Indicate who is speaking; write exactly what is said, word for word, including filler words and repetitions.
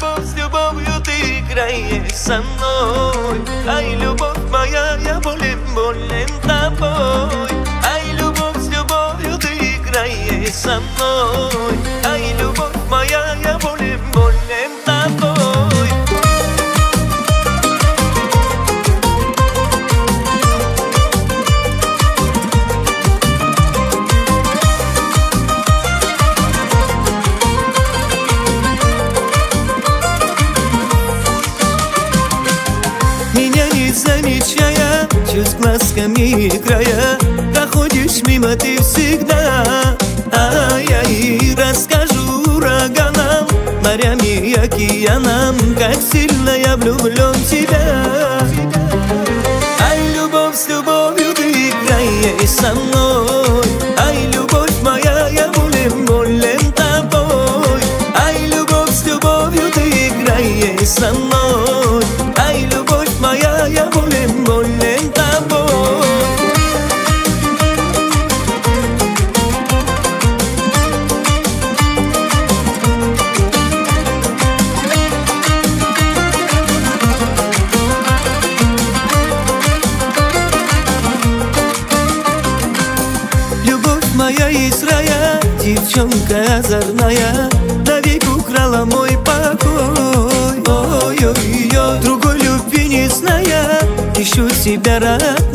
Speaker 1: любовь, с любовью ты играешь со мной. Ай, любовь моя, я болен, болен тобой. Ай, любовь, с любовью ты играешь со мной. Ай, любовь моя, я болен, болен тобой. Меня не замечая, чуть глазками играя, проходишь мимо ты всегда. А я и расскажу ураганам, морями и океанам, как сильно я влюблен в тебя. Ай, любовь, с любовью ты играешь со мной. Ай, любовь моя, я болен, болен тобой. Ай, любовь, с любовью ты играешь со мной. Ай, любовь моя, я болен, болен тобой. Любовь моя из рая, девчонка озорная, навек украла мой покой. Ой-ой-ой, другой любви не зная, ищу тебя, родная.